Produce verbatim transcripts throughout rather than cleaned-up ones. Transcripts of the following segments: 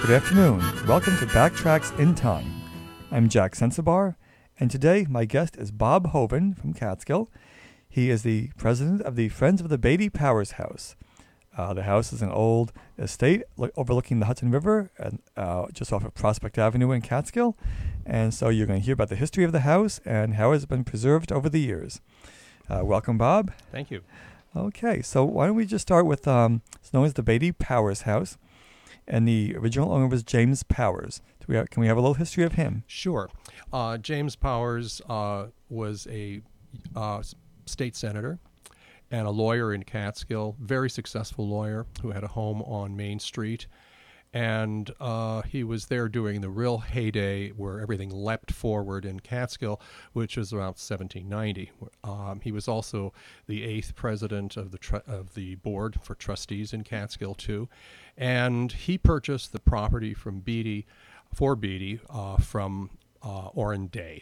Good afternoon. Welcome to Backtracks in Time. I'm Jack Sensabar, and today my guest is Bob Hoven from Catskill. He is the president of the Friends of the Beatty Powers House. Uh, the house is an old estate lo- overlooking the Hudson River, and, uh, just off of Prospect Avenue in Catskill. And so you're going to hear about the history of the house and how it's been preserved over the years. Uh, welcome, Bob. Thank you. Okay, so why don't we just start with, um, it's known as the Beatty Powers House, and the original owner was James Powers. Do we have, can we have a little history of him? Sure. Uh, James Powers uh, was a uh, state senator and a lawyer in Catskill, very successful lawyer who had a home on Main Street. And uh, he was there during the real heyday where everything leapt forward in Catskill, which was around seventeen ninety. Um, he was also the eighth president of the tr- of the board for trustees in Catskill, too. And he purchased the property from Beatty, for Beatty, uh, from uh, Orrin Day.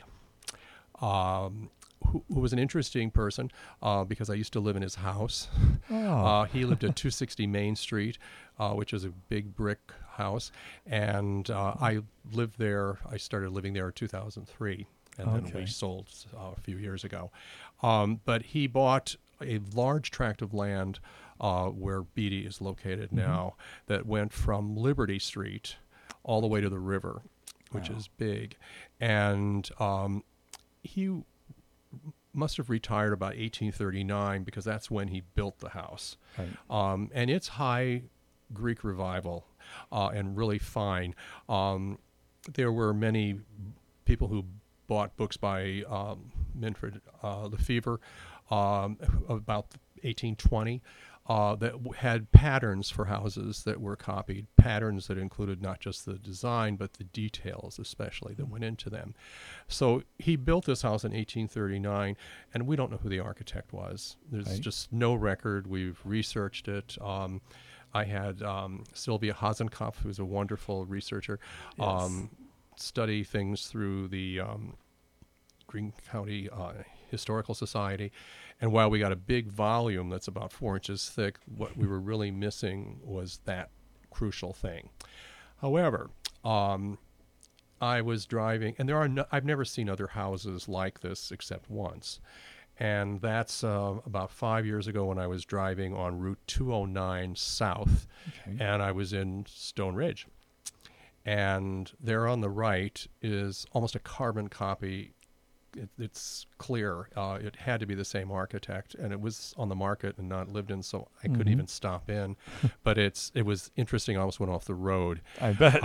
Um, Who, who was an interesting person uh, because I used to live in his house. Oh. Uh, he lived at two sixty Main Street, uh, which is a big brick house. And uh, I lived there. I started living there in two thousand three, and Okay. then we sold uh, a few years ago. Um, but he bought a large tract of land uh, where Beatty is located Mm-hmm. now that went from Liberty Street all the way to the river, which Wow. is big. And um, he must have retired about eighteen thirty-nine because that's when he built the house. Right. Um, and it's high Greek revival uh, and really fine. Um, there were many people who bought books by um, Manfred uh, Lefevre um, about eighteen twenty uh, that w- had patterns for houses that were copied, patterns that included not just the design but the details especially that went into them. So he built this house in eighteen thirty-nine, and we don't know who the architect was. There's Right. just no record. We've researched it. Um, I had um, Sylvia Hasenkopf, who's a wonderful researcher, Yes. um, study things through the um, Greene County uh, Historical Society. And while we got a big volume that's about four inches thick, what we were really missing was that crucial thing. However, um, I was driving, and there are no, I've never seen other houses like this except once. And that's uh, about five years ago when I was driving on Route two oh nine South, Okay. and I was in Stone Ridge. And there on the right is almost a carbon copy. It, it's clear. Uh, it had to be the same architect, and it was on the market and not lived in, so I couldn't Mhm. even stop in. But it's it was interesting. I almost went off the road. I bet.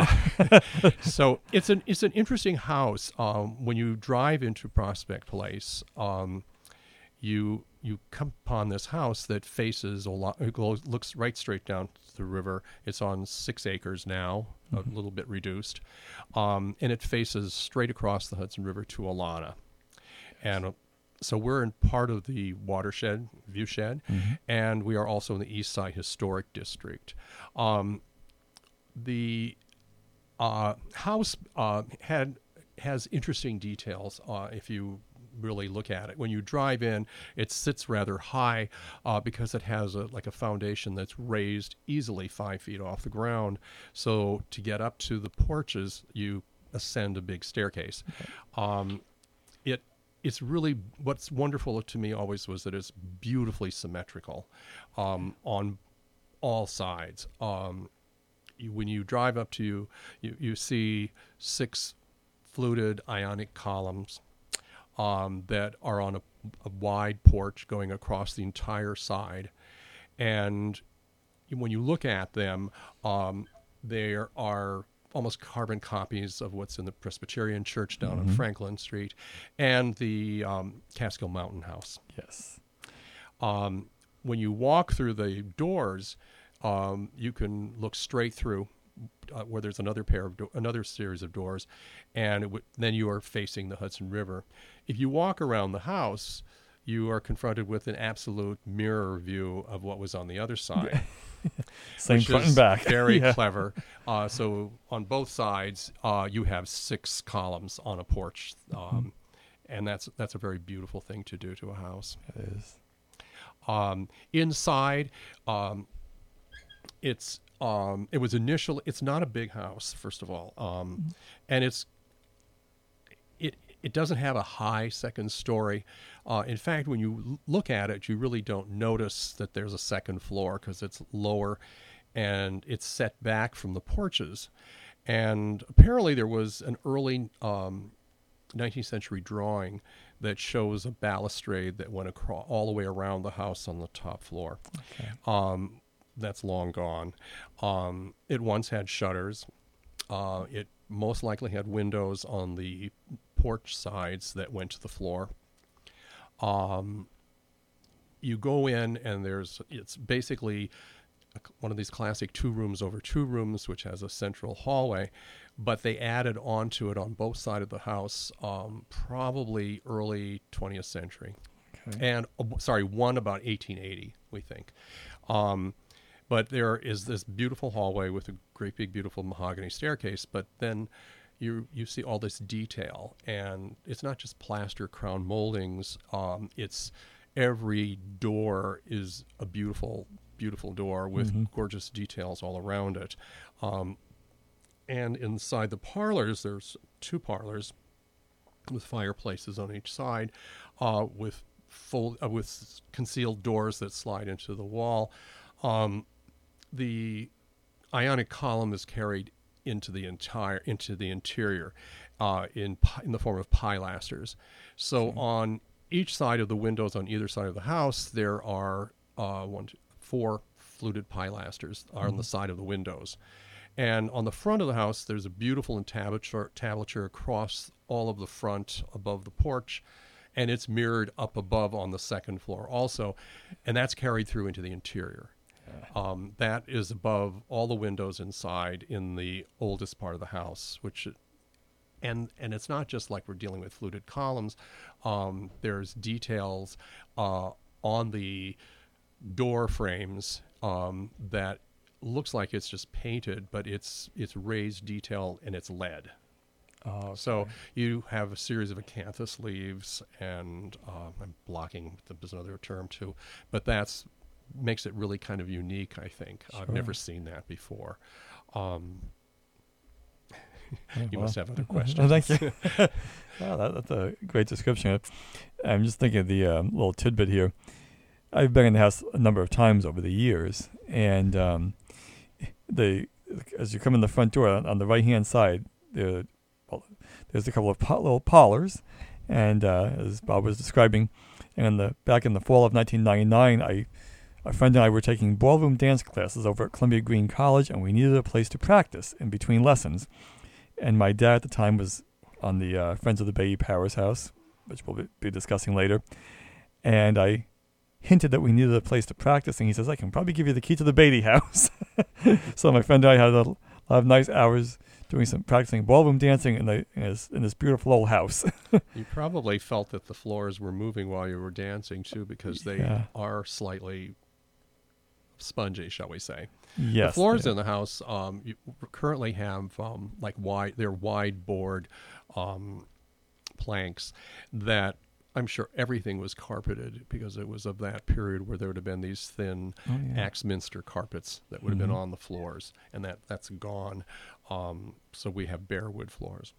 So it's an it's an interesting house. Um, when you drive into Prospect Place, um, you you come upon this house that faces a lot. It goes, looks right straight down to the river. It's on six acres now, a little bit reduced, um, and it faces straight across the Hudson River to Alana. And uh, so we're in part of the watershed, viewshed, Mhm. and we are also in the East Side Historic District. Um, the uh, house uh, had has interesting details uh, if you really look at it. When you drive in, it sits rather high uh, because it has a, like a foundation that's raised easily five feet off the ground. So to get up to the porches, you ascend a big staircase. Um, it It's really, what's wonderful to me always was that it's beautifully symmetrical um, on all sides. Um, you, when you drive up to you, you, you see six fluted ionic columns um, that are on a, a wide porch going across the entire side. And when you look at them, um, there are almost carbon copies of what's in the Presbyterian Church down Mhm. on Franklin Street and the um, Catskill Mountain House. Yes. Um, when you walk through the doors, um, you can look straight through uh, where there's another pair of do- another series of doors, and it w- then you are facing the Hudson River. If you walk around the house, you are confronted with an absolute mirror view of what was on the other side. Same which front is and back. Very Yeah. clever. Uh, so on both sides, uh, you have six columns on a porch, um, and that's that's a very beautiful thing to do to a house. It is. Um, inside, um, it's um, it was initially, it's not a big house, first of all. Um, and it's, it, it doesn't have a high second story. Uh, in fact, when you l- look at it, you really don't notice that there's a second floor because it's lower and it's set back from the porches. And apparently there was an early um, nineteenth century drawing that shows a balustrade that went across all the way around the house on the top floor. Okay. Um, that's long gone. Um, it once had shutters. Uh, it most likely had windows on the porch sides that went to the floor. Um, you go in and there's, it's basically a, one of these classic two rooms over two rooms, which has a central hallway, but they added onto it on both sides of the house, um, probably early twentieth century. Okay. And, uh, sorry, one about eighteen eighty, we think. Um, but there is this beautiful hallway with a great big, beautiful mahogany staircase, but then you you see all this detail, and it's not just plaster crown moldings. Um, it's every door is a beautiful, beautiful door with Mm-hmm. gorgeous details all around it. Um, and inside the parlors, there's two parlors with fireplaces on each side, uh, with full uh, with concealed doors that slide into the wall. Um, the ionic column is carried into the entire into the interior uh, in pi- in the form of pilasters. So Okay. on each side of the windows on either side of the house, there are uh, one, two, four fluted pilasters are on the side of the windows. And on the front of the house, there's a beautiful entablature tablature across all of the front above the porch, and it's mirrored up above on the second floor also, and that's carried through into the interior. Um, that is above all the windows inside in the oldest part of the house, which, and and it's not just like we're dealing with fluted columns. Um, there's details uh, on the door frames um, that looks like it's just painted, but it's it's raised detail and it's lead. Oh, So okay. you have a series of acanthus leaves, and uh, I'm blocking, there's another term too, but that's makes it really kind of unique, I think. I've Sure. never seen that before. Um, Oh, you well. must have other Oh, questions. thank you. Oh, that, that's a great description. I'm just thinking of the um, little tidbit here. I've been in the house a number of times over the years, and um, the as you come in the front door on, on the right hand side, there, well, there's a couple of pa- little parlors, and uh, as Bob was describing, and in the back in the fall of nineteen ninety-nine, I a friend and I were taking ballroom dance classes over at Columbia Green College, and we needed a place to practice in between lessons. And my dad at the time was on the uh, Friends of the Beatty Powers house, which we'll be, be discussing later. And I hinted that we needed a place to practice, and he says, I can probably give you the key to the Beatty house. So my friend and I had a lot of nice hours doing some practicing ballroom dancing in, the, in, this, in this beautiful old house. You probably felt that the floors were moving while you were dancing too, because they Yeah. are slightly spongy, shall we say. Yes. The floors yeah. in the house um, you currently have um, like wide, they're wide board um, planks that I'm sure everything was carpeted, because it was of that period where there would have been these thin Oh, yeah. Axminster carpets that would have Mhm. been on the floors, and that, that's gone. Um, so we have bare wood floors.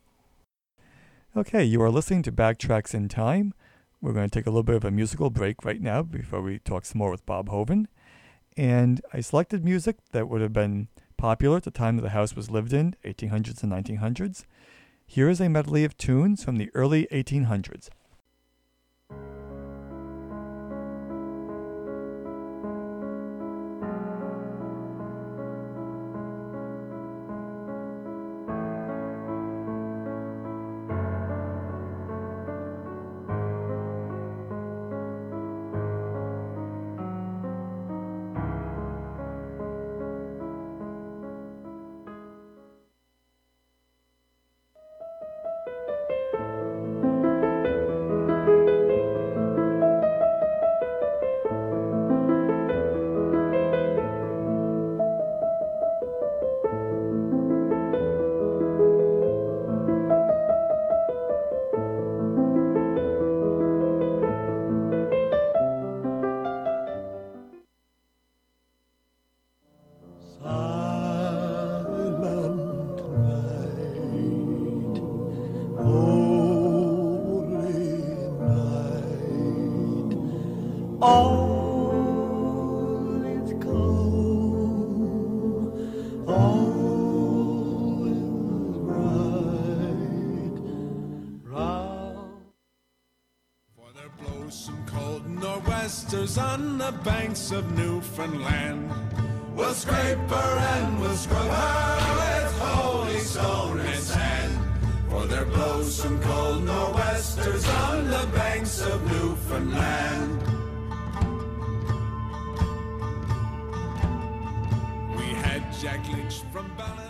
Okay, you are listening to Backtracks in Time. We're going to take a little bit of a musical break right now before we talk some more with Bob Hoven. And I selected music that would have been popular at the time that the house was lived in, eighteen hundreds and nineteen hundreds. Here is a medley of tunes from the early eighteen hundreds. westers on the banks of Newfoundland. We'll scrape her and we'll scrub her with holy stone and sand. For there blows some cold nor'westers on the banks of Newfoundland. We had Jack Leach from Ballina.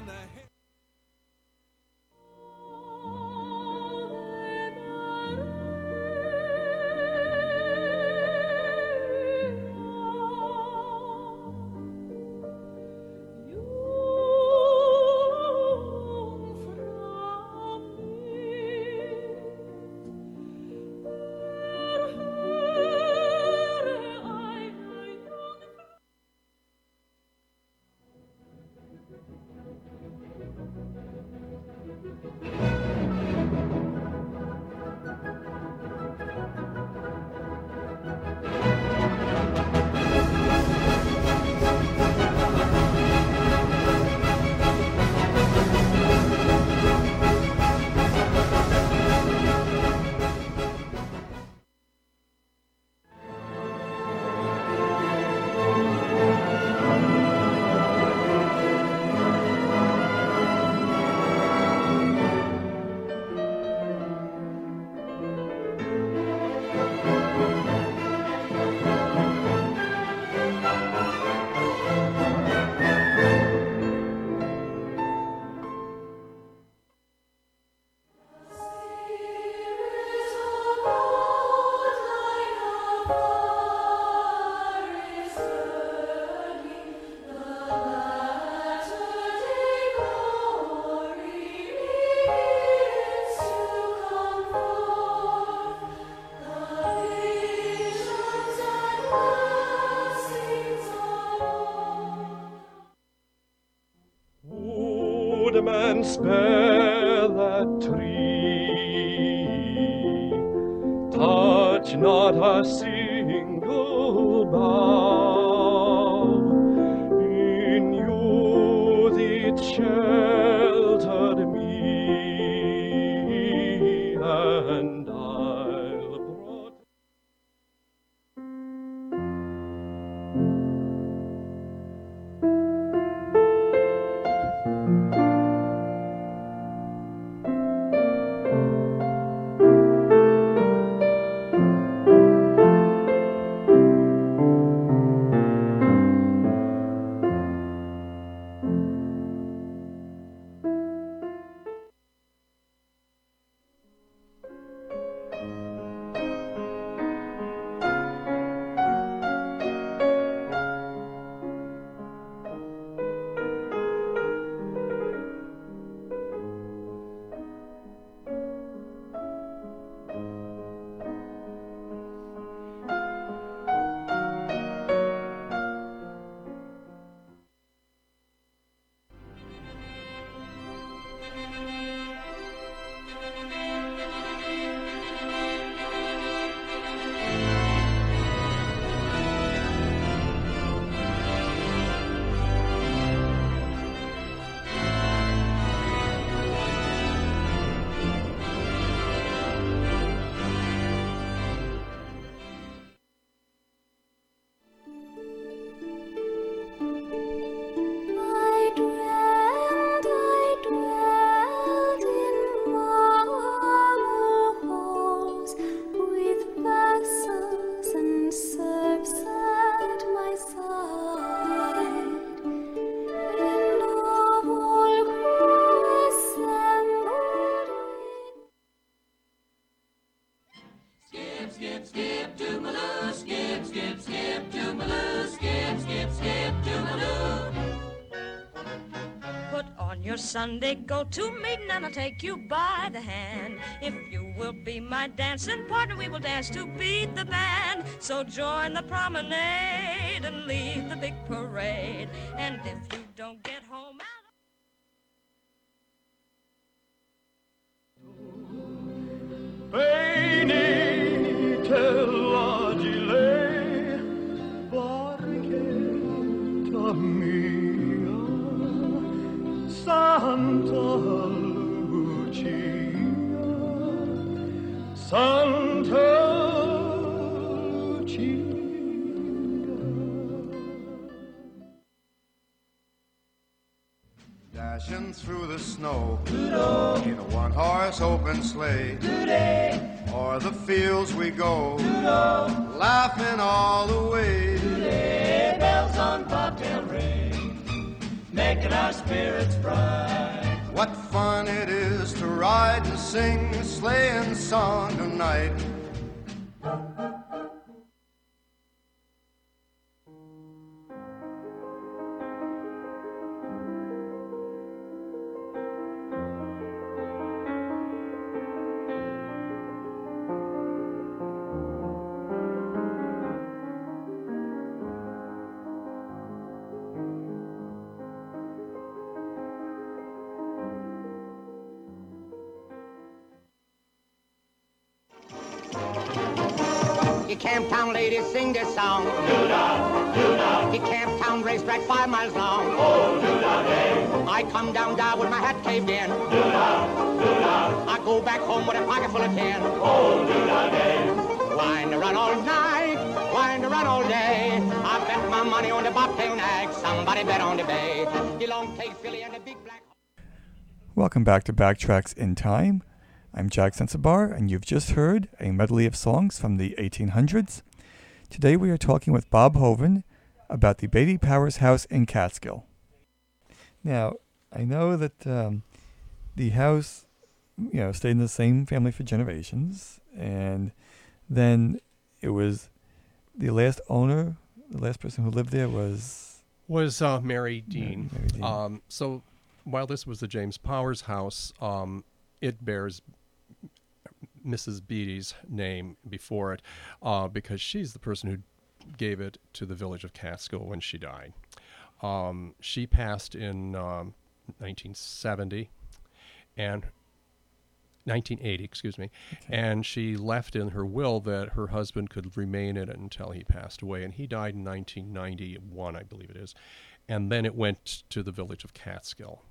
Man, spare that tree, touch not a single bough. In youth it sheltered me, and I'll protect. Sunday go to meeting and I'll take you by the hand. If you will be my dancing partner, we will dance to beat the band. So join the promenade and leave the big parade. And if you don't get home out Venite l'agile barchetta mia, Santa Lucia, Santa Lucia. through the snow in a one-horse open sleigh. O'er the fields we go, laughing all the way. Bells on bobtail ring, making our spirits bright. What fun it is to ride and sing a sleighing song tonight. You Camptown ladies sing this song. Do-da, do-da. You Camptown racetrack five miles long. Oh, do-da day. I come down there with my hat caved in. Do-da, do-da. I go back home with a pocket full of tin. Oh, do-da day. Wind to run all night, wind to run all day. I bet my money on the bobtail nag. Somebody bet on the bay. The long tail filly and the big black. Welcome back to Backtracks in Time. I'm Jack Sensabar, and you've just heard a medley of songs from the eighteen hundreds. Today we are talking with Bob Hoven about the Beatty Powers House in Catskill. Now, I know that um, the house, you know, stayed in the same family for generations, and then it was the last owner, the last person who lived there was... Was uh, Mary Dean. Mary Dean. Um, so while this was the James Powers house, um, it bears Missus Beatty's name before it uh, because she's the person who gave it to the village of Catskill when she died. Um, she passed in um, nineteen seventy and nineteen eighty, excuse me, okay. And she left in her will that her husband could remain in it until he passed away, and he died in nineteen ninety-one, I believe it is, and then it went to the village of Catskill.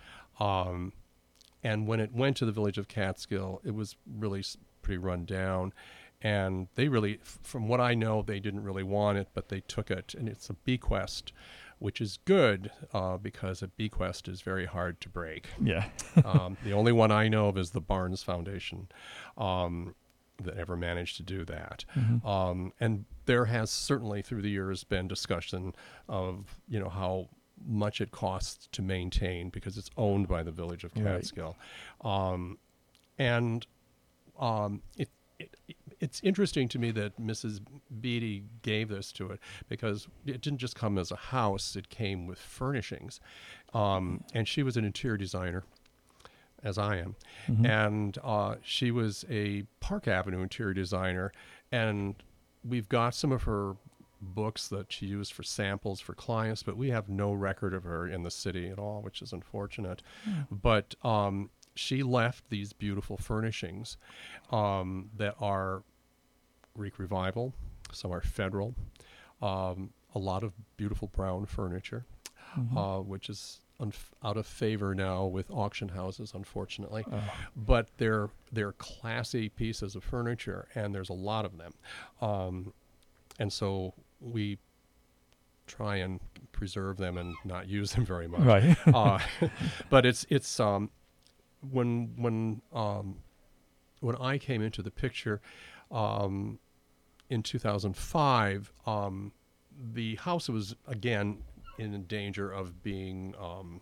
Um, And when it went to the village of Catskill, it was really pretty run down. And they really, from what I know, they didn't really want it, but they took it. And it's a bequest, which is good uh, because a bequest is very hard to break. Yeah. um, the only one I know of is the Barnes Foundation um, that ever managed to do that. Mm-hmm. Um, and there has certainly through the years been discussion of, you know, how much it costs to maintain because it's owned by the village of Catskill. Right. Um, and um, it, it it's interesting to me that Missus Beatty gave this to it because it didn't just come as a house, it came with furnishings. Um, and she was an interior designer, as I am. Mm-hmm. And uh, she was a Park Avenue interior designer. And we've got some of her books that she used for samples for clients, but we have no record of her in the city at all, which is unfortunate. Mm. But um, she left these beautiful furnishings um, that are Greek Revival, some are Federal, um, a lot of beautiful brown furniture, mm-hmm. uh, which is unf- out of favor now with auction houses, unfortunately. Oh. But they're they're classy pieces of furniture, and there's a lot of them. Um, and so we try and preserve them and not use them very much. Right. uh, but it's it's um, when when um, when I came into the picture um, in two thousand five, um, the house was again in danger of being um,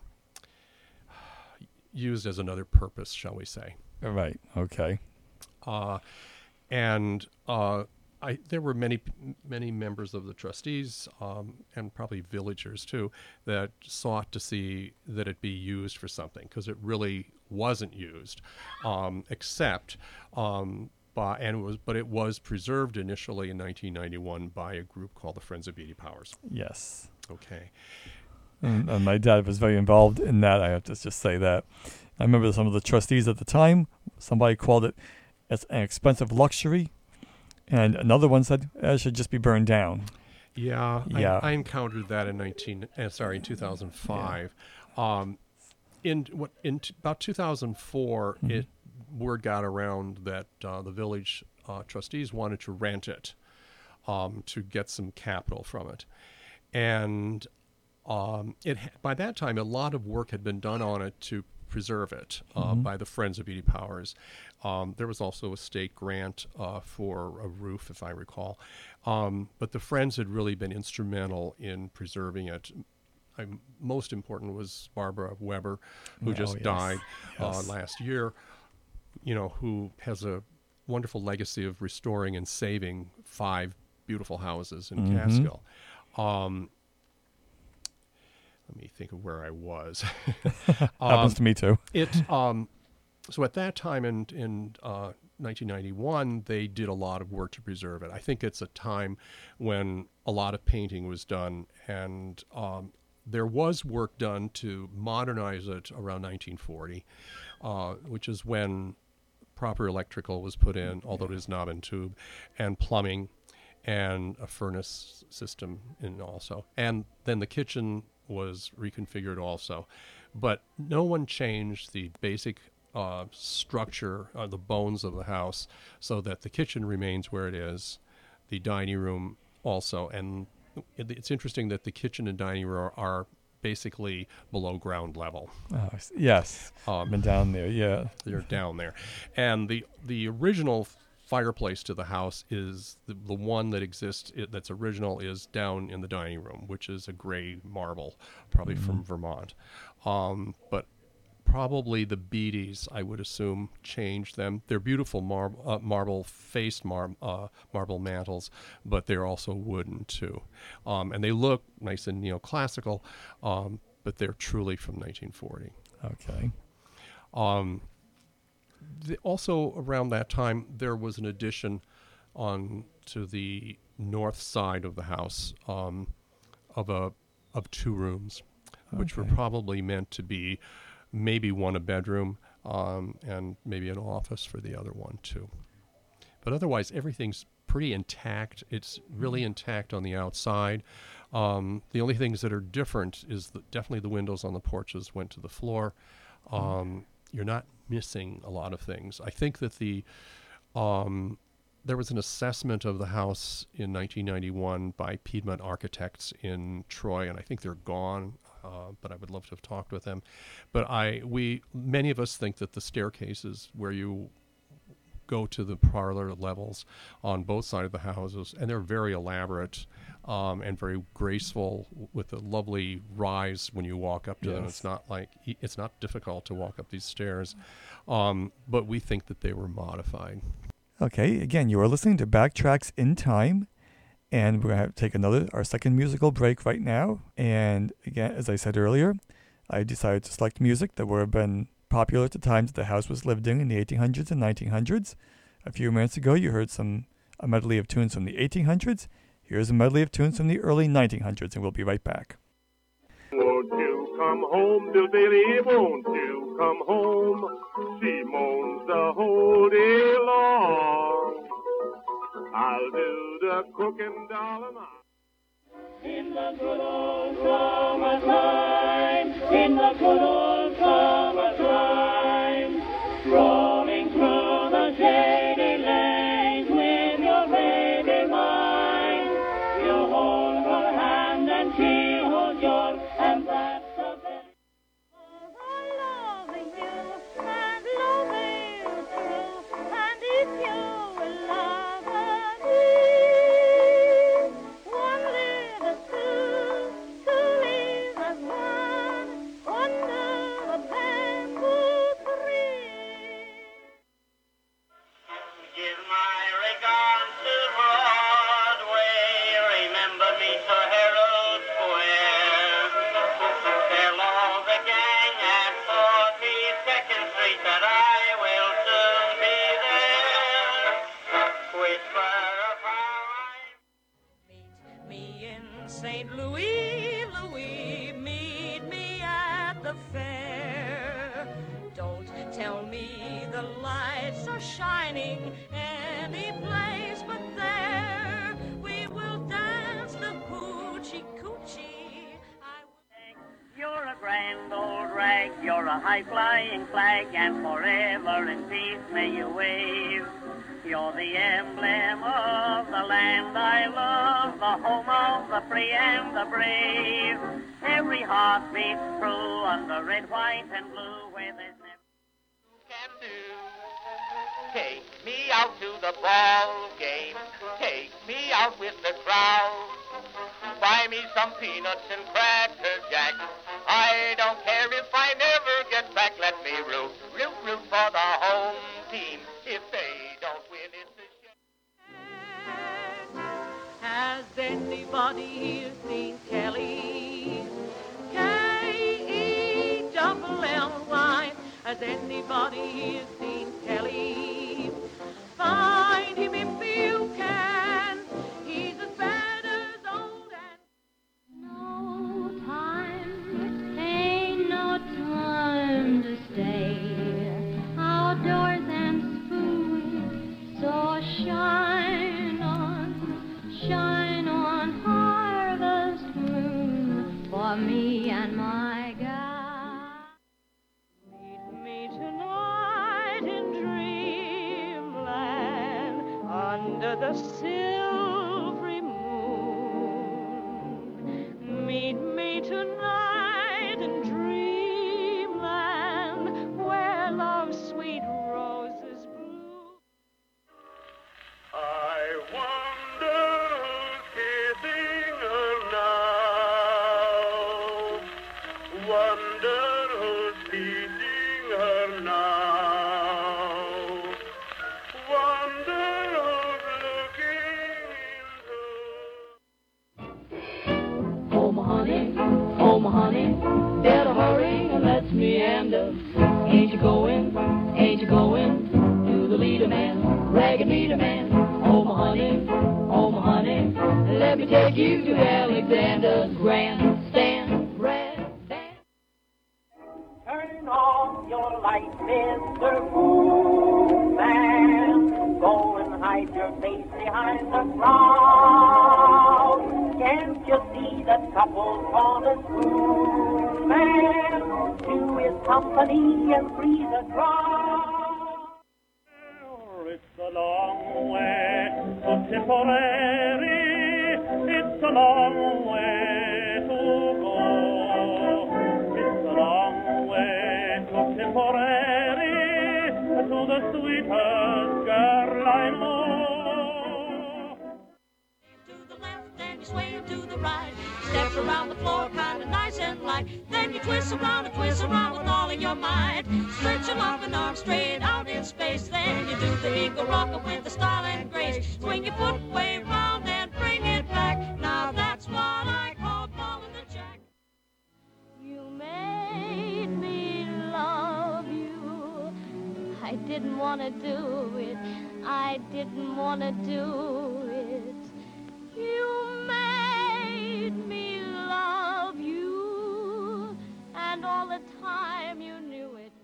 used as another purpose, shall we say? Right. Okay. Uh, and uh, I, there were many, many members of the trustees um, and probably villagers too that sought to see that it be used for something because it really wasn't used, um, except um, by and it was, but it was preserved initially in nineteen ninety-one by a group called the Friends of Beatty Powers. Yes. Okay. And, and my dad was very involved in that. I have to just say that. I remember some of the trustees at the time. Somebody called it as an expensive luxury. And another one said it should just be burned down. Yeah, yeah. I, I encountered that in nineteen. Uh, sorry, in two thousand five. Yeah. Um, in what in t- about two thousand four, mm-hmm. it word got around that uh, the village uh, trustees wanted to rent it um, to get some capital from it, and um, it ha- by that time, a lot of work had been done on it to preserve it uh, Mm-hmm. by the Friends of Beatty Powers. Um, there was also a state grant uh, for a roof, if I recall. Um, but the Friends had really been instrumental in preserving it. I'm, most important was Barbara Weber, who Oh, just yes. died Yes. uh, last year, you know, who has a wonderful legacy of restoring and saving five beautiful houses in Mhm. Catskill. Um, let me think of where I was. Happens Um, to me too. it um, so at that time in in uh, nineteen ninety-one, they did a lot of work to preserve it. I think it's a time when a lot of painting was done, and um, there was work done to modernize it around nineteen forty, uh, which is when proper electrical was put in, although it is knob and tube, and plumbing, and a furnace system in also, and then the kitchen was reconfigured also. But no one changed the basic uh, structure, uh, the bones of the house, so that the kitchen remains where it is, the dining room also. And it, it's interesting that the kitchen and dining room are, are basically below ground level. Oh, s- yes. Um, I've been down there, yeah. They're down there. And the the original fireplace to the house is the, the one that exists, it, that's original, is down in the dining room, which is a gray marble, probably from Vermont. Um, but probably the Beatties, I would assume, changed them. They're beautiful mar- uh, marble-faced mar- uh, marble mantles, but they're also wooden, too. Um, and they look nice and neoclassical, um, but they're truly from nineteen forty. Okay. Um, the, also around that time, there was an addition on to the north side of the house um, of a of two rooms, which were Okay. probably meant to be maybe one a bedroom um, and maybe an office for the other one too. But otherwise, everything's pretty intact. It's really intact on the outside. Um, the only things that are different is that definitely the windows on the porches went to the floor. Um, you're not missing a lot of things. I think that the um, there was an assessment of the house in nineteen ninety-one by Piedmont Architects in Troy, and I think they're gone. Uh, but I would love to have talked with them. But I, we, many of us think that the staircases where you go to the parlor levels on both sides of the houses, and they're very elaborate um, and very graceful with a lovely rise when you walk up to them. Yes. It's not like it's not difficult to walk up these stairs, um, but we think that they were modified. Okay, again, you are listening to Backtracks in Time, and we're going to take another, our second musical break right now. And again, as I said earlier, I decided to select music that would have been popular at the times the house was lived in in the eighteen hundreds and nineteen hundreds. A few minutes ago, you heard some a medley of tunes from the eighteen hundreds. Here's a medley of tunes from the early nineteen hundreds, and we'll be right back. Won't you come home, Bill Bailey, won't you come home? She moans the whole day long. I'll do the cooking, darling. In the good old summertime, in the good old summertime, strolling through the shady lanes with your baby mine. You hold her hand and she holds yours, and that's the best. Loving you and loving you too, and if you will love me, one little two, two leaves as one under the bamboo tree. Give my regards to Broadway. Remember me to Herald Square. Tell all the gang at forty-second Street that I will soon be there. Whisper of how I... Meet me in Saint Louis, Louis, meet me at the fair. Don't tell me the lights are shining any place but there. We will dance the hoochie coochie. I will... You're a grand old rag, you're a a high-flying flag, and forever in peace may you wave. You're the emblem of the land I love, the home of the free and the brave. Every heart beats true under red, white, and blue, where there's never can do. Take me out to the ball game. Take me out with the crowd. Buy me some peanuts and cracker jack. I don't care if I never get back. Let me root, root, root for the home team. If they don't win, it's a shame. Has anybody here seen Kelly? K E double L Y. Has anybody here seen Kelly? Find him if you can. He's as bad as old and no time, ain't no time to stay outdoors and spoon. So shine on, shine on, harvest moon for me and my guy. Under the silvery moon, meet me tonight in dreamland, where love's sweet roses bloom. I wonder who's kissing her now. Wonder who's teasing her now. Wonder who's looking into. Oh, my honey, oh, my honey, better hurry and let's meander. Ain't you going, ain't you going to the leader man, ragged leader man? Oh, my honey, oh, my honey, let me take you to Alexander's grandstand, red band. Turn off your light, Mister Moonman. Go and hide your face behind the crowd. Can't you see that couple's on a spoon man to his company and free the crowd? It's a long way to Tipperary. It's a long way to go. It's a long way to Tipperary, to the sweetest girl I know. To the left and you sway to the right. Step around the floor kinda nice and light. Then you twist around and twist around with all of your might. Stretch your loving arm straight out in space. Then you do the eagle rocker with the style and grace. Swing your foot way round and bring it back. Now that's what I call balling the jack. You made me love you. I didn't want to do it. I didn't want to do it. You made me love you, and all the time you knew it.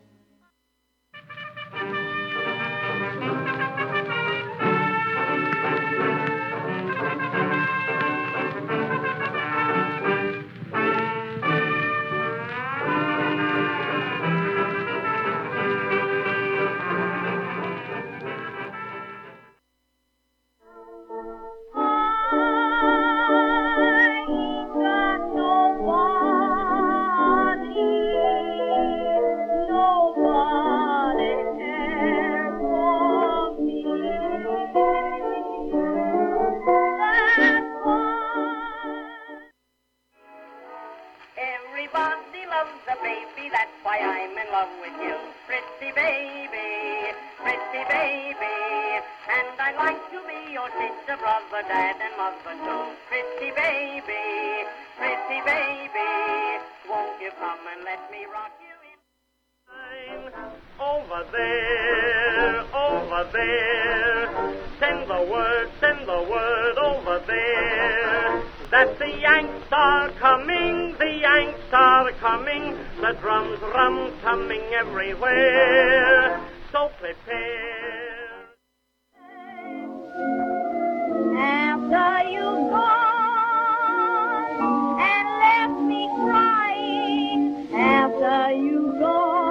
Everybody loves a baby, that's why I'm in love with you. Pretty baby, pretty baby. And I'd like to be your sister, brother, dad, and mother too. Pretty baby, pretty baby. Won't you come and let me rock you in? Over there, over there. Send the word, send the word over there. That the Yanks are coming, the Yanks are coming. The drums, drums coming everywhere. So prepare. After you've gone and left me crying, after you've gone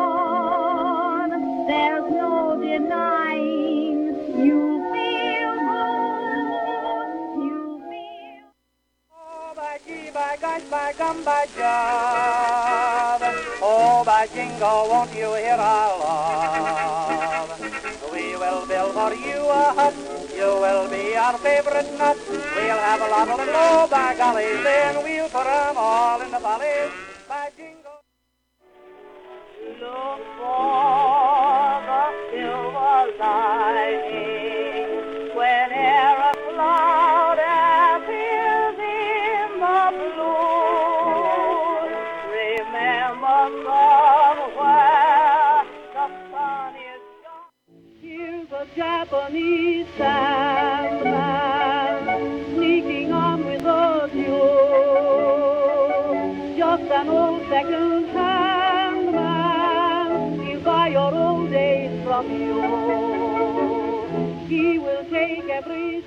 nine, you feel good, you feel. Oh, by gee, by gosh, by gum, by job. Oh, by jingo, won't you hear our love? We will build for you a hut. You will be our favorite nut. We'll have a lot of low by golly, then we'll put 'em all in the valleys. By jingo. Look for the silver lining whene'er a cloud appears in the blue. Remember somewhere the sun is gone. Here's a Japanese sandman sneaking on with a view. Just an old second-hand man, he'll buy your old days from you. He will take every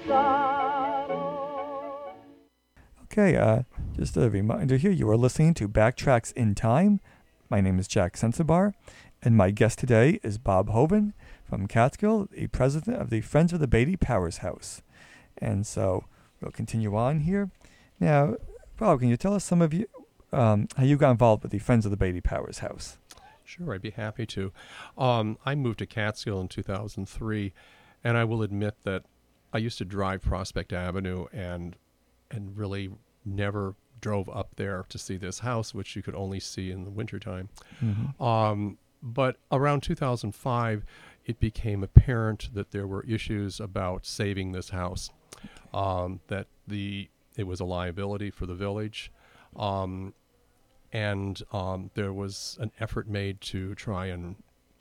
sorrow. Okay, uh, just a reminder here, you are listening to Backtracks in Time. My name is Jack Sensabar, and my guest today is Bob Hoven from Catskill, the president of the Friends of the Beatty Powers House. And so we'll continue on here. Now, Bob, can you tell us some of you, um, how you got involved with the Friends of the Beatty Powers House? Sure, I'd be happy to. Um, I moved to Catskill in two thousand three, and I will admit that I used to drive Prospect Avenue and and really never drove up there to see this house, which you could only see in the wintertime. Mm-hmm. Um, but around two thousand five, it became apparent that there were issues about saving this house, um, that the it was a liability for the village, um, and um, there was an effort made to try and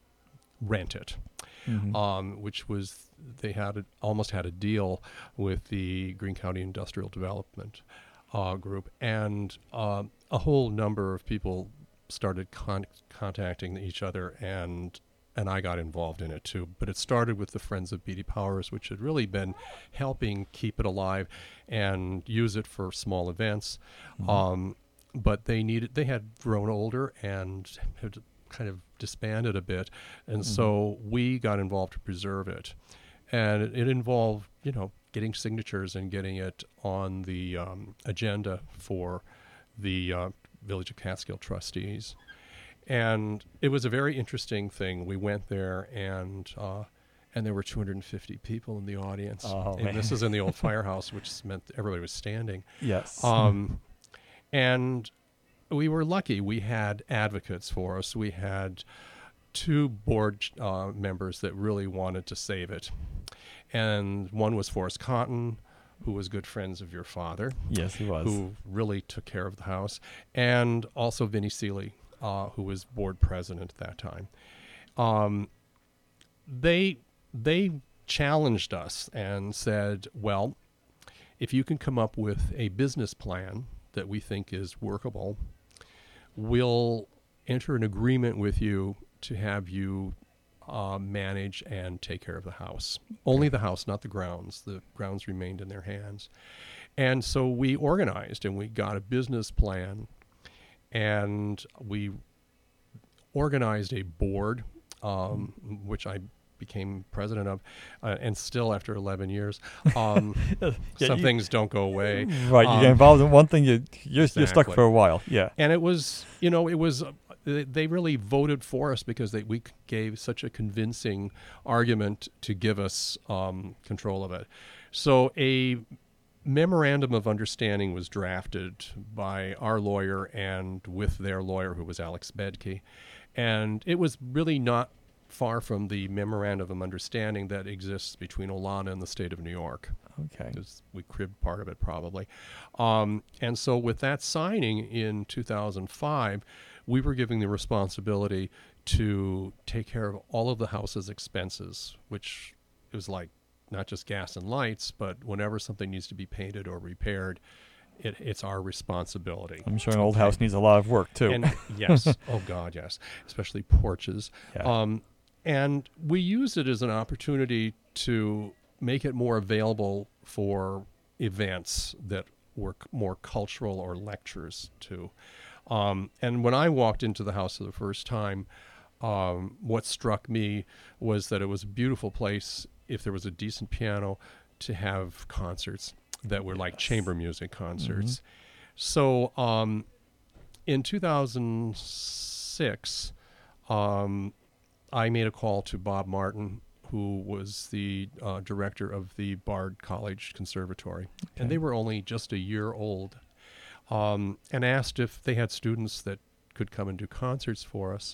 rent it, Mm-hmm. um, which was they had a, almost had a deal with the Greene County Industrial Development uh, Group, and uh, a whole number of people started con- contacting each other, and and I got involved in it too. But it started with the Friends of Beatty Powers, which had really been helping keep it alive and use it for small events. Mm-hmm. Um, but they needed they had grown older and had kind of disbanded a bit, and Mm-hmm. so we got involved to preserve it. And it, it involved, you know, getting signatures and getting it on the um, agenda for the uh, Village of Catskill trustees. And it was a very interesting thing. We went there, and uh, and there were two hundred fifty people in the audience. Oh, and man. this is in the old firehouse, which meant everybody was standing. Yes. Um, and we were lucky. We had advocates for us. We had two board uh, members that really wanted to save it. And one was Forrest Cotton, who was good friends of your father. Yes, he was. Who really took care of the house. And also Vinnie Seeley, uh, who was board president at that time. Um, they they challenged us and said, well, if you can come up with a business plan that we think is workable, we'll enter an agreement with you to have you uh, manage and take care of the house. Only the house, not the grounds. The grounds remained in their hands. And so we organized, and we got a business plan, and we organized a board, um, which I became president of, uh, and still after eleven years, um, Yeah, some you- things don't go away. Right, you Um, get involved in one thing, you, you're, you're stuck Exactly. for a while. Yeah. And it was, you know, it was, uh, they they really voted for us because they, we c- gave such a convincing argument to give us um, control of it. So a memorandum of understanding was drafted by our lawyer and with their lawyer, who was Alex Bedke. And it was really not far from the memorandum of understanding that exists between Olana and the state of New York. Okay. Because we cribbed part of it probably. Um, and so with that signing in two thousand five, we were given the responsibility to take care of all of the house's expenses, which is like not just gas and lights, but whenever something needs to be painted or repaired, it, it's our responsibility. I'm sure an old house needs a lot of work, too. And yes, oh God, yes, especially porches. Yeah. Um, and we used it as an opportunity to make it more available for events that were c- more cultural or lectures too. Um, and when I walked into the house for the first time, um, what struck me was that it was a beautiful place, if there was a decent piano, to have concerts that were like chamber music concerts. Mm-hmm. So um, in two thousand six, um, I made a call to Bob Martin, who was the uh, director of the Bard College Conservatory. Okay. And they were only just a year old, um, and asked if they had students that could come and do concerts for us.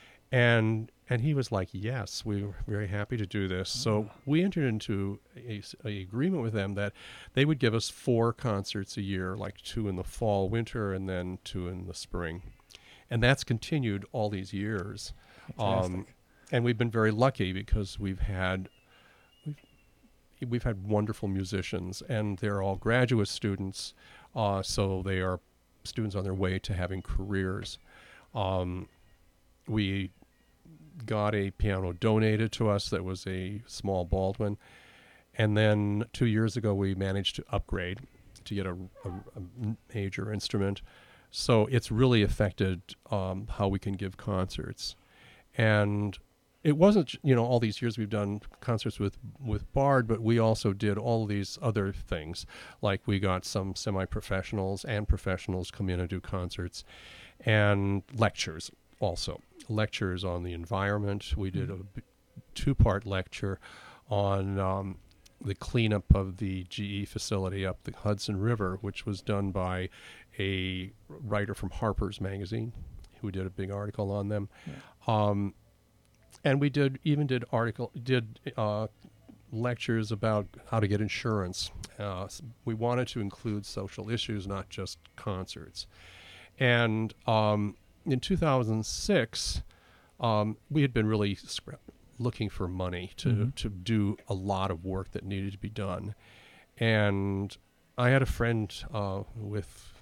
And and he was like, yes, we were very happy to do this. So we entered into a, s- a agreement with them that they would give us four concerts a year, like two in the fall, winter, and then two in the spring. And that's continued all these years. Um, and we've been very lucky because we've had we've, we've had wonderful musicians, and they're all graduate students, uh, so they are students on their way to having careers. Um, we got a piano donated to us that was a small Baldwin, and then two years ago we managed to upgrade to get a, a, a major instrument. So it's really affected um, how we can give concerts. And it wasn't, you know, all these years we've done concerts with, with Bard, but we also did all these other things. Like we got some semi-professionals and professionals come in and do concerts, and lectures also. Lectures on the environment. We did a b- two-part lecture on um, the cleanup of the G E facility up the Hudson River, which was done by a writer from Harper's Magazine, who did a big article on them. Yeah. Um, and we did even did article did uh, lectures about how to get insurance. Uh, s- we wanted to include social issues, not just concerts. And um, in two thousand six, um, we had been really scra- looking for money to, Mm-hmm. to do a lot of work that needed to be done. And I had a friend uh, with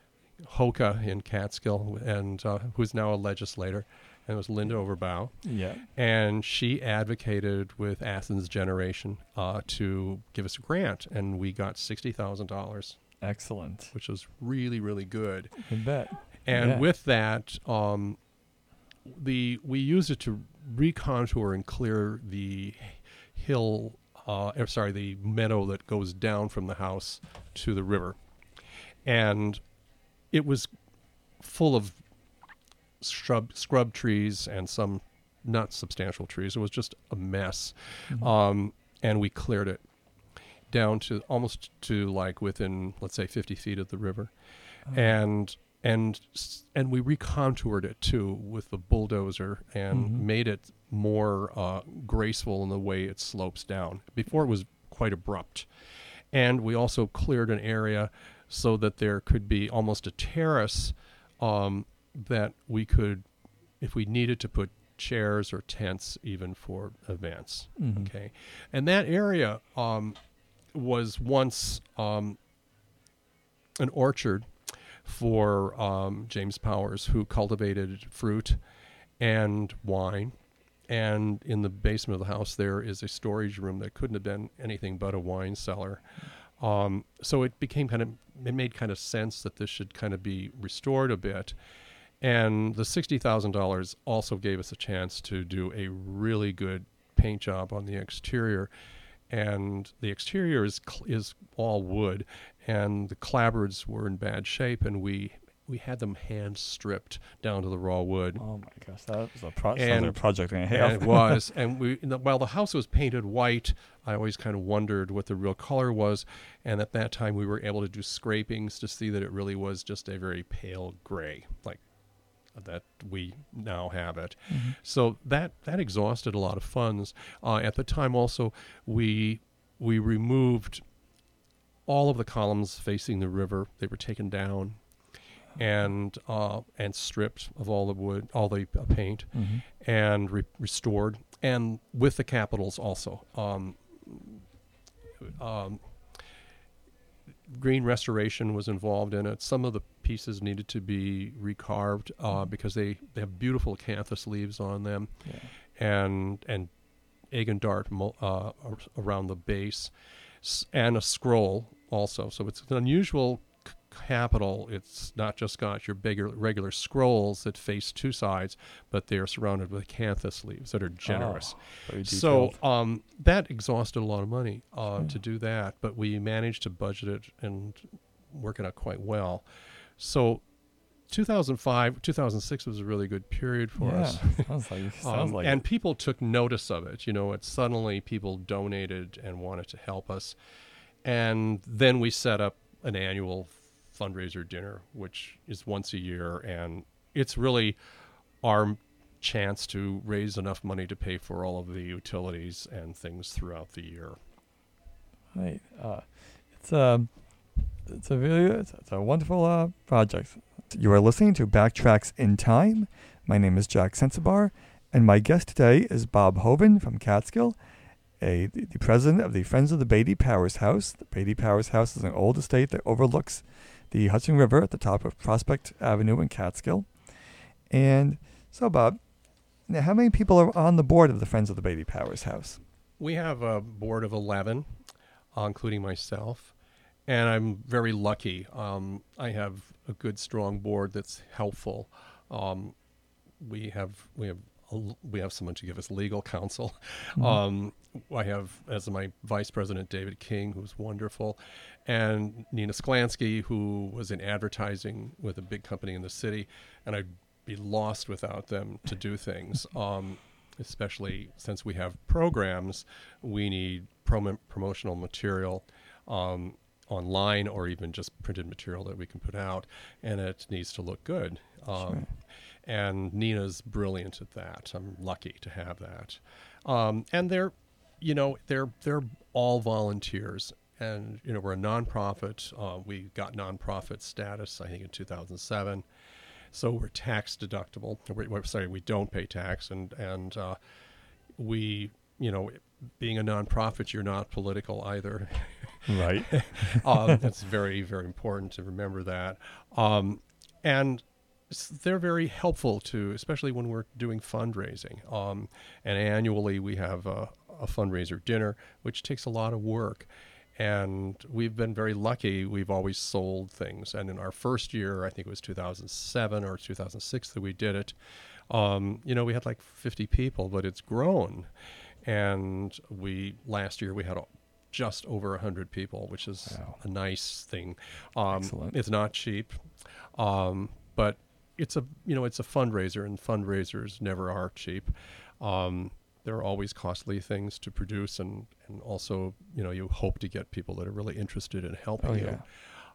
Hoka in Catskill, and uh, who's now a legislator, and it was Linda Overbaugh. Yeah. And she advocated with Athens Generation uh, to give us a grant, and we got sixty thousand dollars, Excellent. which was really, really good. I bet. And Yeah. with that, um, the we used it to recontour and clear the hill, uh, or sorry, the meadow that goes down from the house to the river. And it was full of shrub, scrub trees and some not substantial trees. It was just a mess. Mhm. Um, and we cleared it down to almost to like within, let's say, fifty feet of the river. Oh. And and s- and we recontoured it too with the bulldozer and Mhm. made it more uh, graceful in the way it slopes down. Before it was quite abrupt. And we also cleared an area so that there could be almost a terrace um, that we could, if we needed to put chairs or tents even for events. Mhm. Okay. And that area um, was once um, an orchard for um, James Powers, who cultivated fruit and wine. And in the basement of the house, there is a storage room that couldn't have been anything but a wine cellar. Um, so it became kind of, it made kind of sense that this should kind of be restored a bit. And the sixty thousand dollars also gave us a chance to do a really good paint job on the exterior. And the exterior is cl- is all wood, and the clapboards were in bad shape, and we we had them hand stripped down to the raw wood. Oh my gosh, that was a, pro- sounds And- like a project and a half. And it was, and we and the, while the house was painted white, I always kind of wondered what the real color was, and at that time we were able to do scrapings to see that it really was just a very pale gray, like that we now have it. Mm-hmm. So that that exhausted a lot of funds. Uh, at the time, also we we removed all of the columns facing the river. They were taken down and uh, and stripped of all the wood, all the uh, paint, Mhm. and re- restored, and with the capitals also. Um, um, Green Restoration was involved in it. Some of the pieces needed to be recarved uh, because they, they have beautiful acanthus leaves on them, Yeah. and and egg and dart mo- uh, ar- around the base, S- and a scroll also. So it's an unusual c- Capitol, it's not just got your bigger regular scrolls that face two sides, but they're surrounded with acanthus leaves that are generous. Oh, very so detailed. um, that exhausted a lot of money uh, Sure. to do that, but we managed to budget it and work it out quite well. So two thousand five, two thousand six was a really good period for Yeah, us. sounds like- sounds like and it. people took notice of it. You know, it suddenly people donated and wanted to help us. And then we set up an annual fundraiser dinner, which is once a year, and it's really our chance to raise enough money to pay for all of the utilities and things throughout the year. Right. Uh, it's a, it's a really, it's, it's a wonderful uh, project. You are listening to Backtracks in Time. My name is Jack Sensibar, and my guest today is Bob Hoven from Catskill, a the, the president of the Friends of the Beatty Powers House. The Beatty Powers House is an old estate that overlooks the Hudson River at the top of Prospect Avenue in Catskill. And so, Bob, now how many people are on the board of the Friends of the Beatty Powers House? We have a board of eleven, uh, including myself, and I'm very lucky. Um, I have a good, strong board that's helpful. Um, we have we have a l- we have someone to give us legal counsel. Mhm. Um, I have as my vice president David King, who's wonderful, and Nina Sklansky, who was in advertising with a big company in the city, and I'd be lost without them to do things. Um, especially since we have programs, we need prom- promotional material um, online or even just printed material that we can put out, and it needs to look good. Um, Sure. And Nina's brilliant at that. I'm lucky to have that. Um, and they're, you know, they're they're all volunteers. And, you know, we're a nonprofit. Uh, we got nonprofit status, I think, in two thousand seven. So we're tax deductible. We're, we're sorry, we don't pay tax, and and uh, we, you know, being a nonprofit, you're not political either. Right. um, that's very, very important to remember that. Um, and s- they're very helpful to, especially when we're doing fundraising. Um, and annually, we have a, a fundraiser dinner, which takes a lot of work. And we've been very lucky. We've always sold things. And in our first year, I think it was two thousand seven or two thousand six that we did it, um, you know, we had like fifty people, but it's grown. And we, last year, we had a, just over one hundred people, which is Wow. a nice thing. Um, Excellent. It's not cheap, um, but it's a, you know, it's a fundraiser, and fundraisers never are cheap. Um, there are always costly things to produce, and, and also, you know, you hope to get people that are really interested in helping Oh, you.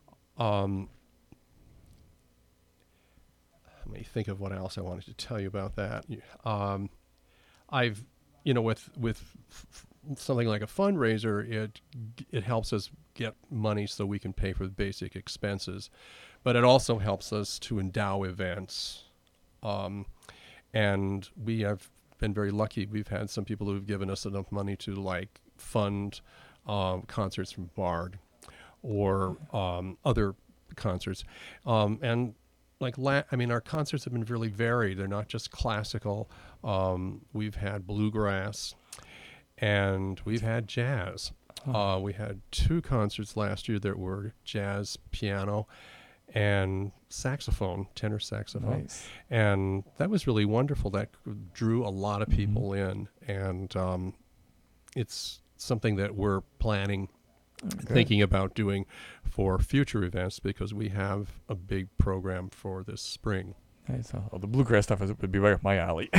Um, let me think of what else I wanted to tell you about that. Um, I've, you know, with with f- f- something like a fundraiser, it it helps us get money so we can pay for the basic expenses, but it also helps us to endow events. Um, and we have been very lucky. We've had some people who've given us enough money to like fund um, concerts from Bard or um, other concerts. Um, and like, la- I mean, our concerts have been really varied. They're not just classical. Um, we've had bluegrass and we've had jazz. Uh, we had two concerts last year that were jazz, piano, and saxophone, tenor saxophone. Nice. And that was really wonderful. That drew a lot of people in. And um, it's something that we're planning, Good. thinking about doing for future events, because we have a big program for this spring. Nice. Oh, the bluegrass stuff is, would be right up my alley.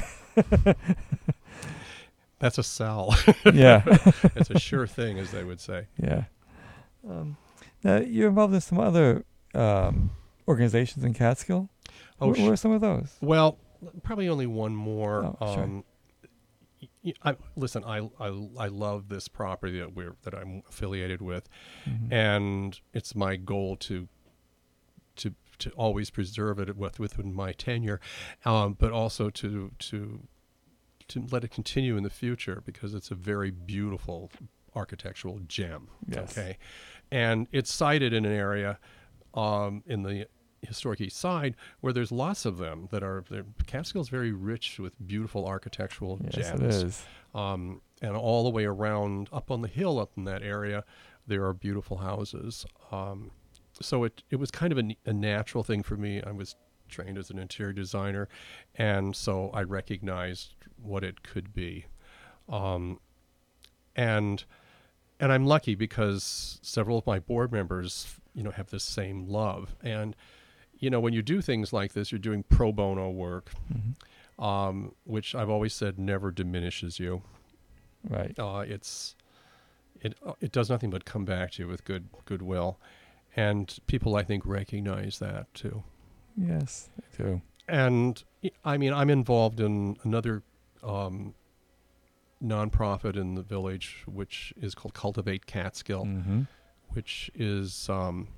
That's a sell. Yeah. It's a sure thing, as they would say. Yeah. Um, now, you're involved in some other um, organizations in Catskill. Oh, Wh- sh- what are some of those? Well, probably only one more. Oh, sure. um, y- y- I, listen, I, I I love this property that we're that I'm affiliated with, Mhm. and it's my goal to to to always preserve it with within my tenure, um, but also to to to let it continue in the future, because it's a very beautiful architectural gem. Yes. Okay, and it's sited in an area um, in the historic East Side where there's lots of them that are. Catskill's very rich with beautiful architectural Yes, gems. it is. Um, and all the way around, up on the hill, up in that area, there are beautiful houses. Um, so it it was kind of a, a natural thing for me. I was trained as an interior designer, and so I recognized what it could be. Um, and and I'm lucky because several of my board members, you know, have this same love. And you know, when you do things like this, you're doing pro bono work, mm-hmm. um, which I've always said never diminishes you. Right. Uh, it's it it does nothing but come back to you with good goodwill, and people I think recognize that too. Yes, they do. And I mean, I'm involved in another um, nonprofit in the village, which is called Cultivate Catskill, mm-hmm. which is um,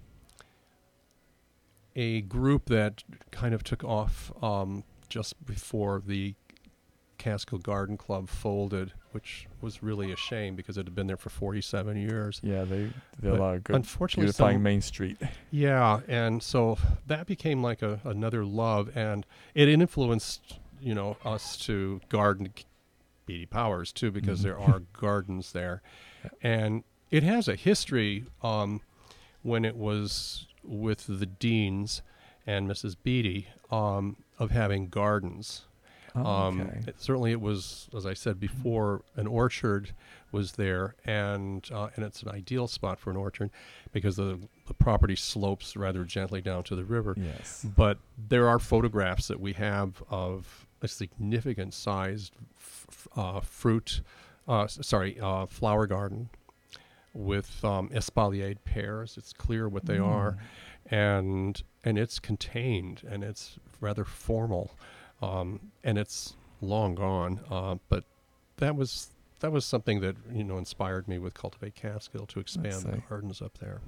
a group that kind of took off um, just before the Catskill Garden Club folded, which was really a shame because it had been there for forty-seven years. Yeah, they did a lot of good unfortunately, beautifying some, Main Street. Yeah, and so that became like a another love, and it influenced, you know, us to garden Beatty Powers too, because Mm-hmm. there are gardens there. And it has a history um, when it was with the Deans and Missus Beatty um, of having gardens. Oh, Um, okay. it, certainly it was, as I said before, an orchard was there, and uh, and it's an ideal spot for an orchard because the, the property slopes rather gently down to the river. Yes. But there are photographs that we have of a significant sized f- f- uh, fruit, uh, s- sorry, uh, flower garden with um, espaliered pears. It's clear what they Mm. are, and and it's contained and it's rather formal. Um, and it's long gone, uh, but that was that was something that you know inspired me with Cultivate Catskill to expand the see. gardens up there.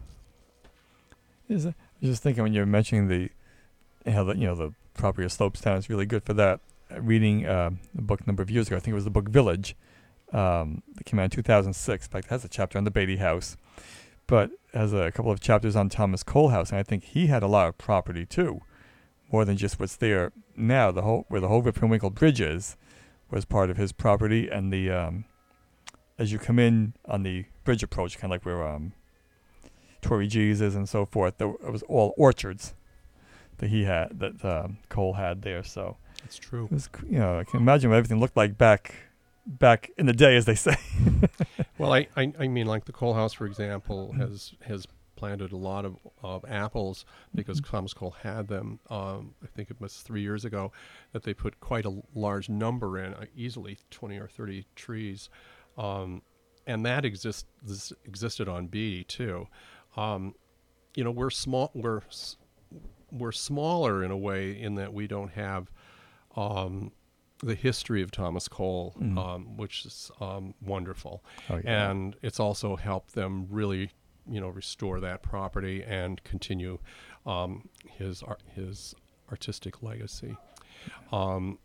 Is it, I was just thinking when you were mentioning the how the you know the property of Slopestown is really good for that. Uh, reading uh, a book a number of years ago, I think it was the book Village, um, that came out in two thousand six. In fact, it has a chapter on the Beatty House, but has a couple of chapters on Thomas Cole House, and I think he had a lot of property too. More than just what's there now. The whole where the whole Rip Van Winkle Bridge is was part of his property, and the um, as you come in on the bridge approach, kind of like where um, Tory G's is and so forth, there it was all orchards that he had that um, Cole had there. So It's true. it was, you know, I can imagine what everything looked like back back in the day, as they say. Well, I, I I mean, like the Cole House, for example, has has planted a lot of, of apples because Mm-hmm. Thomas Cole had them. Um, I think it was three years ago that they put quite a large number in, uh, easily twenty or thirty trees, um, and that exists this existed on Beatty too. Um, you know, we're small. We're s- we're smaller in a way in that we don't have um, the history of Thomas Cole, Mm. um, which is um, wonderful, Oh, yeah. and it's also helped them really, you know, restore that property and continue um, his ar- his artistic legacy. Um,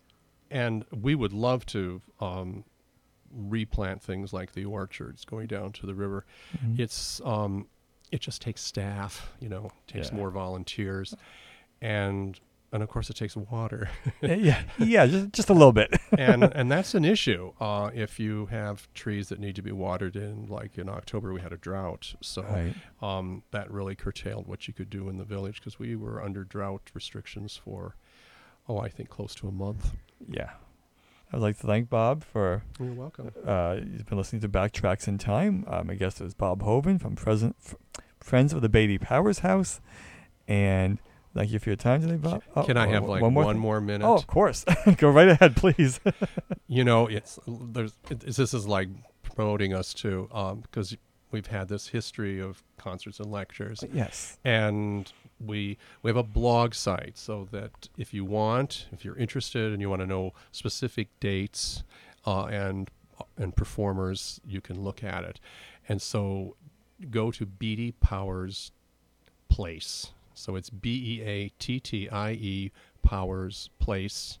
and we would love to um, replant things like the orchards going down to the river. Mhm. It's um, it just takes staff, you know, takes Yeah. more volunteers, and and of course it takes water. Uh, yeah, yeah, just just a little bit. and and that's an issue uh, if you have trees that need to be watered in. Like in October, we had a drought, so Right. um, that really curtailed what you could do in the village because we were under drought restrictions for, oh, I think close to a month. Yeah. I'd like to thank Bob for. You're welcome. Uh, you've been listening to Backtracks in Time. Um, my guest is Bob Hoven from Present, F- Friends of the Beatty Powers House, and thank you for your time today, Bob. Oh, Can I oh, have one like more one thing? more minute? Oh, of course. Go right ahead, please. You know, it's there's it, this is like promoting us too, because we've had this history of concerts and lectures. Yes. And we we have a blog site so that if you want, if you're interested and you want to know specific dates uh, and and performers, you can look at it. And so go to Beatty Powers Place. So it's B E A T T I E Powers Place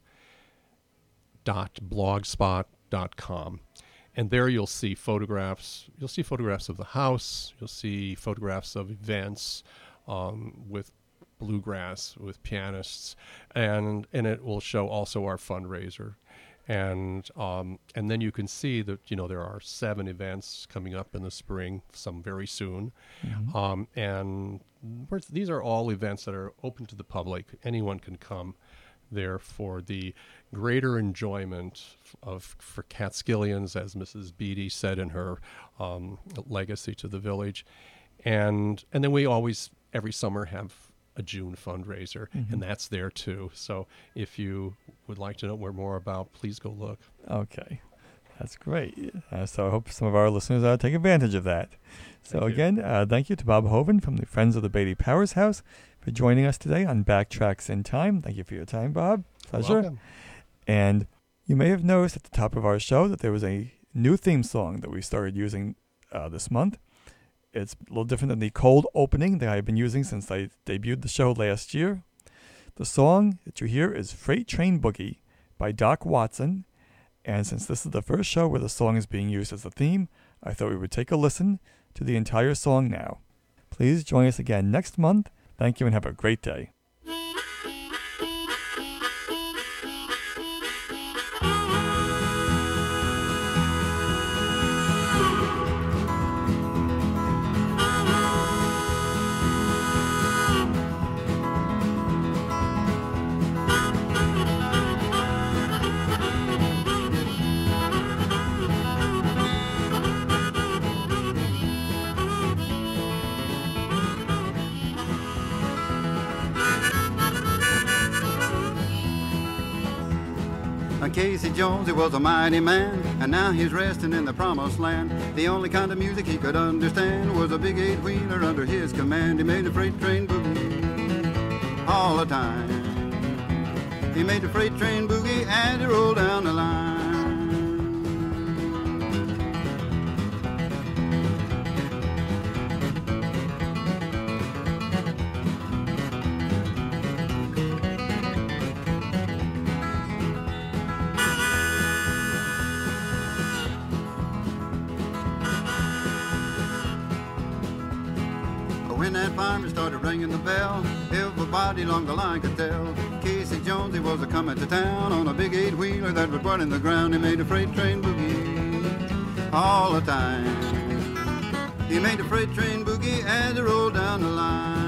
dot blogspot dot com. And there you'll see photographs. You'll see photographs of the house. You'll see photographs of events um, with bluegrass, with pianists, and and it will show also our fundraiser. And um, and then you can see that you know there are seven events coming up in the spring, some very soon, Mhm. um, and we're, these are all events that are open to the public. Anyone can come there for the greater enjoyment of for Catskillians, as Missus Beatty said in her um, legacy to the village. And and then we always, every summer, have a June fundraiser, Mm-hmm. and that's there too. So if you would like to know more, more about, please go look. Okay. That's great. Uh, so I hope some of our listeners uh, take advantage of that. So Thank you. again, uh, thank you to Bob Hoven from the Friends of the Beatty Powers House for joining us today on Backtracks in Time. Thank you for your time, Bob. Pleasure. Welcome. And you may have noticed at the top of our show that there was a new theme song that we started using uh, this month. It's a little different than the cold opening that I've been using since I debuted the show last year. The song that you hear is Freight Train Boogie by Doc Watson. And since this is the first show where the song is being used as a theme, I thought we would take a listen to the entire song now. Please join us again next month. Thank you and have a great day. Casey Jones, he was a mighty man, and now he's resting in the promised land. The only kind of music he could understand was a big eight-wheeler under his command. He made a freight train boogie all the time. He made a freight train boogie and he rolled down the line. When that fireman started ringing the bell, everybody along the line could tell Casey Jones, he was a-coming to town on a big eight-wheeler that was burning the ground. He made a freight train boogie all the time. He made a freight train boogie as he rolled down the line.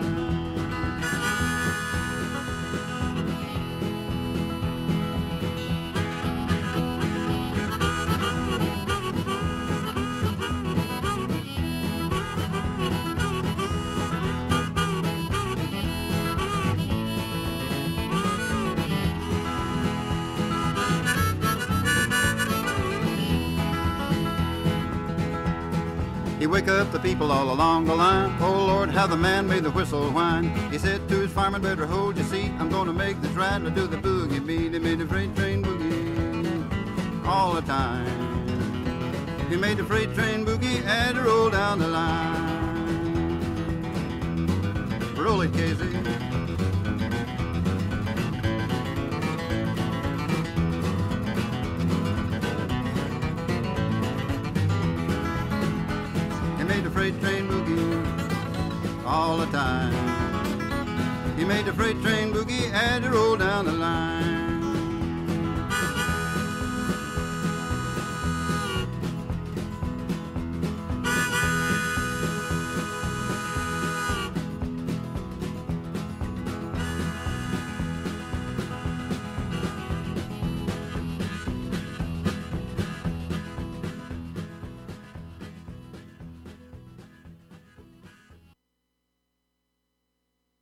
He wake up the people all along the line. Oh Lord, how the man made the whistle whine. He said to his fireman, better hold your seat. I'm gonna make this rattler do the boogie beat. He made a freight train boogie all the time. He made the freight train boogie and it rolled down the line. Roll it, Casey. Freight train boogie all the time. He made the freight train boogie and it rolled down the line.